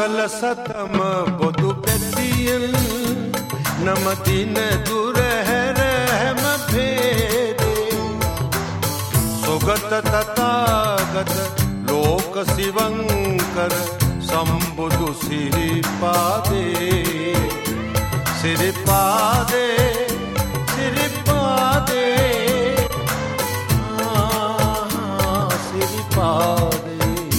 සකල සතම බොදු පැතියෙන් නමතින දුර හැර හැම භේදේ සොගත තථාගත ලෝක සිවංකර සම්බුදු සිරිපාදේ සිරිපාදේ සිරිපාදේ සිරිපාදේ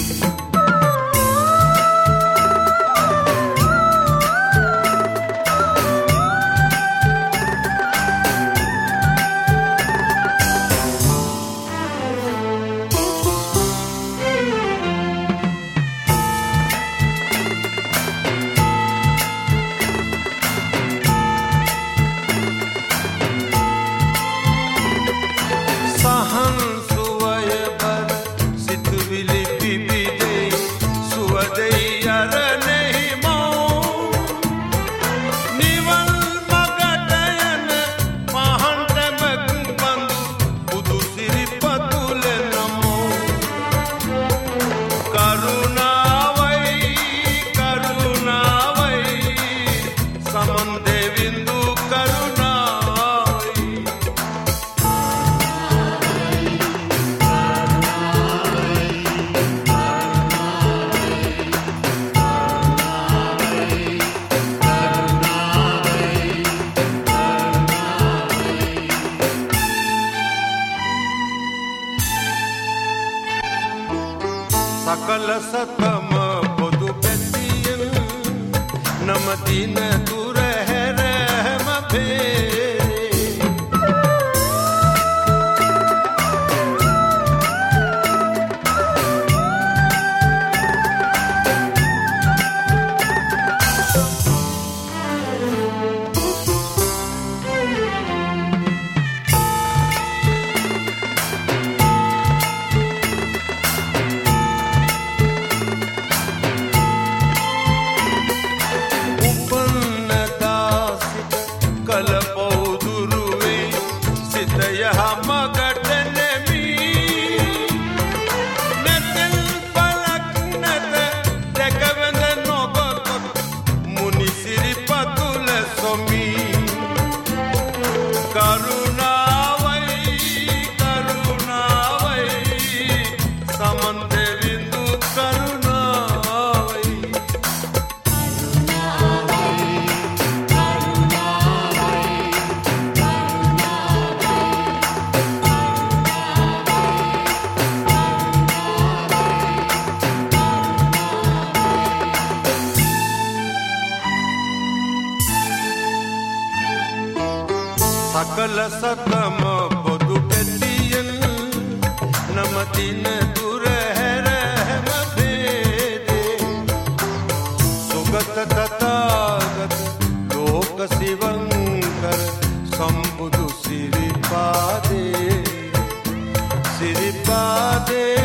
සකල සතම බොදු පැතියෙන් නමතින දුර හැර හැම භේදේ සකල සතම බොදු පැතියෙන් නමතින දුර හැර හැම භේදේ සුගත තථාගත ලෝක සිවංකර සම්බුදු සිරිපාදේ සිරිපාදේ